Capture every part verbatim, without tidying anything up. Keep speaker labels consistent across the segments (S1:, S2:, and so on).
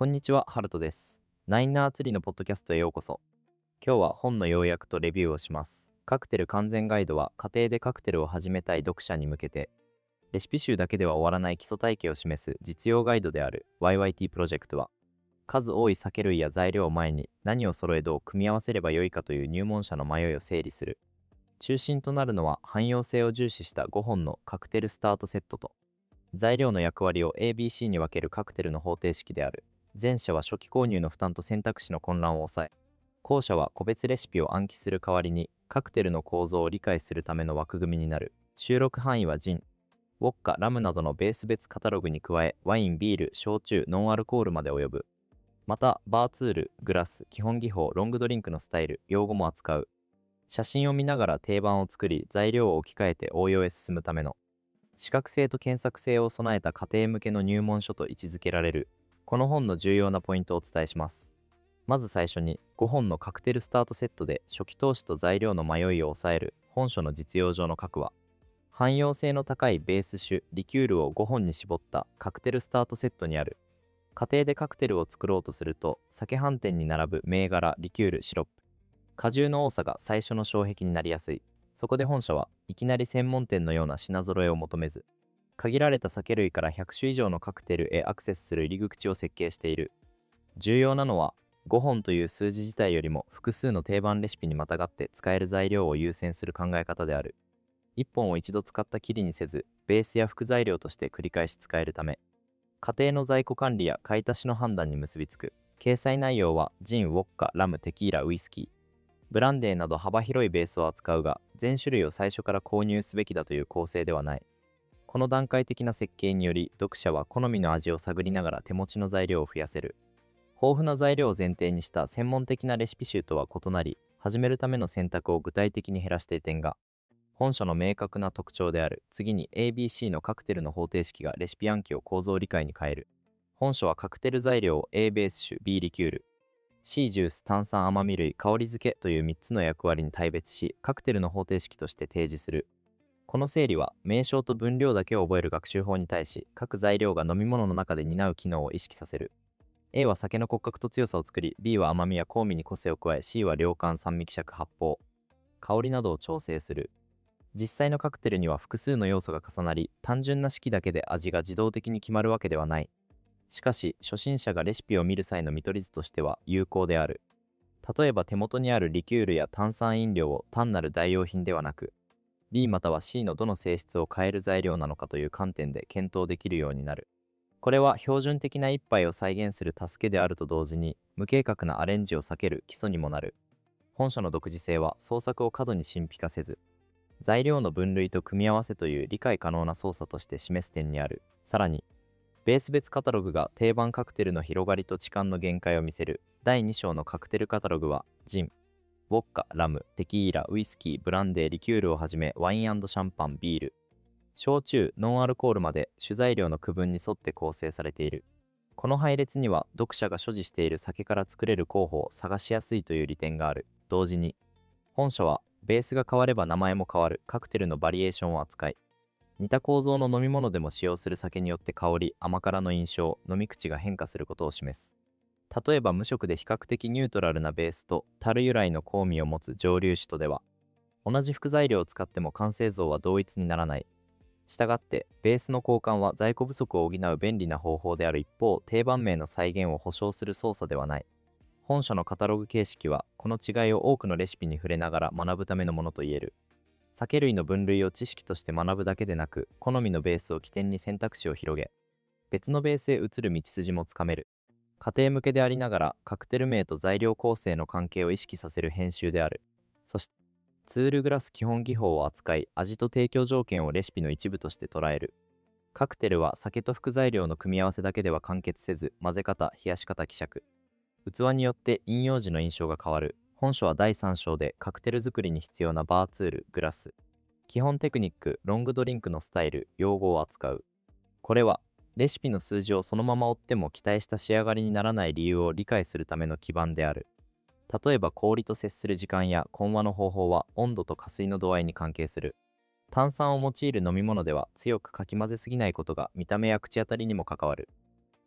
S1: こんにちは、ハルトです。ナインナー釣りのポッドキャストへようこそ。今日は本の要約とレビューをします。カクテル完全ガイドは家庭でカクテルを始めたい読者に向けて、レシピ集だけでは終わらない基礎体系を示す実用ガイドである ワイワイティー プロジェクトは、数多い酒類や材料を前に何を揃えどう組み合わせればよいかという入門者の迷いを整理する。中心となるのは汎用性を重視したごほんのカクテルスタートセットと、材料の役割を エービーシー に分けるカクテルの方程式である。前者は初期購入の負担と選択肢の混乱を抑え、後者は個別レシピを暗記する代わりにカクテルの構造を理解するための枠組みになる。収録範囲はジン、ウォッカ、ラムなどのベース別カタログに加え、ワイン、ビール、焼酎、ノンアルコールまで及ぶ。また、バーツール、グラス、基本技法、ロングドリンクのスタイル、用語も扱う。写真を見ながら定番を作り、材料を置き換えて応用へ進むための、視覚性と検索性を備えた家庭向けの入門書と位置づけられる。この本の重要なポイントをお伝えします。まず最初に、ごほんのカクテルスタートセットで初期投資と材料の迷いを抑える本書の実用上の核は、汎用性の高いベース酒、リキュールをごほんに絞ったカクテルスタートセットにある。家庭でカクテルを作ろうとすると、酒販店に並ぶ銘柄、リキュール、シロップ、果汁の多さが最初の障壁になりやすい。そこで本社はいきなり専門店のような品揃えを求めず、限られた酒類からひゃくしゅ以上のカクテルへアクセスする入り口を設計している。重要なのは、ごほんという数字自体よりも複数の定番レシピにまたがって使える材料を優先する考え方である。いっぽんを一度使ったきりにせず、ベースや副材料として繰り返し使えるため、家庭の在庫管理や買い足しの判断に結びつく。掲載内容はジン、ウォッカ、ラム、テキーラ、ウイスキー、ブランデーなど幅広いベースを扱うが、全種類を最初から購入すべきだという構成ではない。この段階的な設計により、読者は好みの味を探りながら手持ちの材料を増やせる。豊富な材料を前提にした専門的なレシピ集とは異なり、始めるための選択を具体的に減らしている点が、本書の明確な特徴である。次に エービーシー のカクテルの方程式がレシピ暗記を構造理解に変える。本書はカクテル材料を A ベース酒、B リキュール、C ジュース、炭酸甘味類、香り付けというみっつの役割に大別し、カクテルの方程式として提示する。この整理は名称と分量だけを覚える学習法に対し、各材料が飲み物の中で担う機能を意識させる。A は酒の骨格と強さを作り、B は甘みや香味に個性を加え、C は涼感、酸味、希釈、発泡、香りなどを調整する。実際のカクテルには複数の要素が重なり、単純な式だけで味が自動的に決まるわけではない。しかし、初心者がレシピを見る際の見取り図としては有効である。例えば手元にあるリキュールや炭酸飲料を単なる代用品ではなく、B または C のどの性質を変える材料なのかという観点で検討できるようになる。これは標準的な一杯を再現する助けであると同時に、無計画なアレンジを避ける基礎にもなる。本書の独自性は創作を過度に神秘化せず、材料の分類と組み合わせという理解可能な操作として示す点にある。さらに、ベース別カタログが定番カクテルの広がりと痴漢の限界を見せる。だいに章のカクテルカタログは、ジン、ウォッカ、ラム、テキーラ、ウイスキー、ブランデー、リキュールをはじめワイン&シャンパン、ビール、焼酎、ノンアルコールまで主材料の区分に沿って構成されている。この配列には読者が所持している酒から作れる候補を探しやすいという利点がある。同時に、本書はベースが変われば名前も変わるカクテルのバリエーションを扱い、似た構造の飲み物でも使用する酒によって香り、甘辛の印象、飲み口が変化することを示す。例えば無色で比較的ニュートラルなベースと樽由来の香味を持つ蒸留酒とでは、同じ副材料を使っても完成像は同一にならない。したがって、ベースの交換は在庫不足を補う便利な方法である一方、定番名の再現を保証する操作ではない。本書のカタログ形式は、この違いを多くのレシピに触れながら学ぶためのものと言える。酒類の分類を知識として学ぶだけでなく、好みのベースを起点に選択肢を広げ、別のベースへ移る道筋もつかめる。家庭向けでありながら、カクテル名と材料構成の関係を意識させる編集である。そして、ツールグラス基本技法を扱い、味と提供条件をレシピの一部として捉える。カクテルは酒と副材料の組み合わせだけでは完結せず、混ぜ方、冷やし方、希釈、器によって飲用時の印象が変わる。本書はだいさん章でカクテル作りに必要なバーツール、グラス、基本テクニック、ロングドリンクのスタイル、用語を扱う。これは、レシピの数字をそのまま追っても期待した仕上がりにならない理由を理解するための基盤である。例えば氷と接する時間や混和の方法は温度と加水の度合いに関係する。炭酸を用いる飲み物では強くかき混ぜすぎないことが見た目や口当たりにも関わる。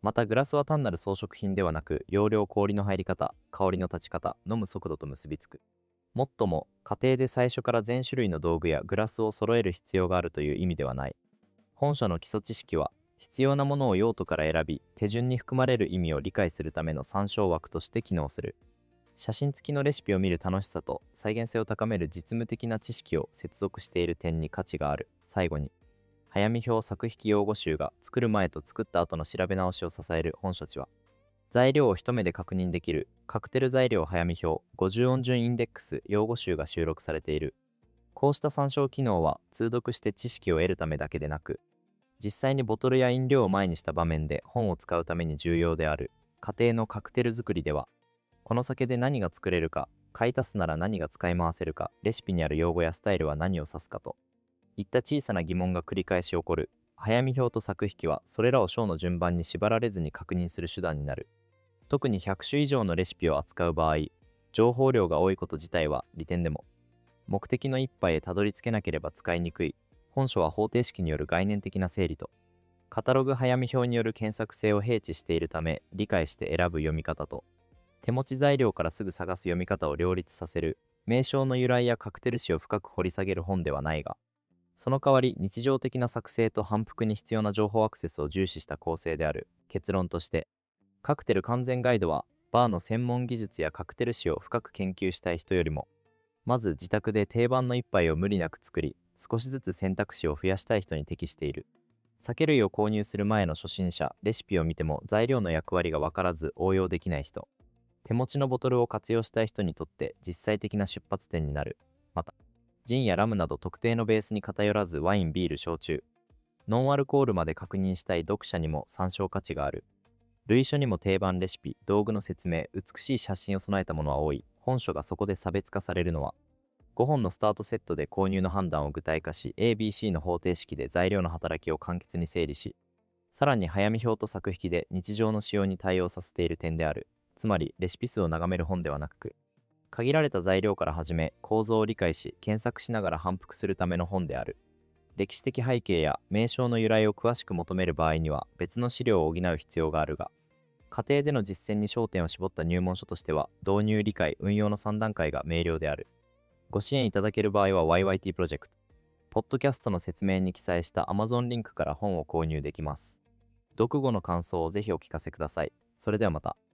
S1: またグラスは単なる装飾品ではなく、容量、氷の入り方、香りの立ち方、飲む速度と結びつく。もっとも、家庭で最初から全種類の道具やグラスを揃える必要があるという意味ではない。本書の基礎知識は、必要なものを用途から選び、手順に含まれる意味を理解するための参照枠として機能する。写真付きのレシピを見る楽しさと再現性を高める実務的な知識を接続している点に価値がある。最後に、早見表作引用語集が作る前と作った後の調べ直しを支える本書地は、材料を一目で確認できるカクテル材料早見表ごじゅう音順インデックス用語集が収録されている。こうした参照機能は通読して知識を得るためだけでなく、実際にボトルや飲料を前にした場面で本を使うために重要である。家庭のカクテル作りでは、この酒で何が作れるか、買い足すなら何が使い回せるか、レシピにある用語やスタイルは何を指すかといった小さな疑問が繰り返し起こる。早見表と作引はそれらを章の順番に縛られずに確認する手段になる。特にひゃく種以上のレシピを扱う場合、情報量が多いこと自体は利点でも、目的の一杯へたどり着けなければ使いにくい。本書は方程式による概念的な整理と、カタログ早見表による検索性を併致しているため、理解して選ぶ読み方と、手持ち材料からすぐ探す読み方を両立させる、名称の由来やカクテル史を深く掘り下げる本ではないが、その代わり日常的な作成と反復に必要な情報アクセスを重視した構成である。結論として、カクテル完全ガイドは、バーの専門技術やカクテル史を深く研究したい人よりも、まず自宅で定番の一杯を無理なく作り、少しずつ選択肢を増やしたい人に適している。酒類を購入する前の初心者、レシピを見ても材料の役割が分からず応用できない人、手持ちのボトルを活用したい人にとって実際的な出発点になる。また、ジンやラムなど特定のベースに偏らずワイン、ビール、焼酎、ノンアルコールまで確認したい読者にも参照価値がある。類書にも定番レシピ、道具の説明、美しい写真を備えたものは多い。本書がそこで差別化されるのは、ごほんのスタートセットで購入の判断を具体化し、エービーシー の方程式で材料の働きを簡潔に整理し、さらに早見表と作引で日常の使用に対応させている点である。つまり、レシピ数を眺める本ではなく、限られた材料から始め、構造を理解し、検索しながら反復するための本である。歴史的背景や名称の由来を詳しく求める場合には別の資料を補う必要があるが、家庭での実践に焦点を絞った入門書としては、導入、理解、運用のさん段階が明瞭である。ご支援いただける場合は ワイワイティー プロジェクト、ポッドキャストの説明に記載した Amazon リンクから本を購入できます。読後の感想をぜひお聞かせください。それではまた。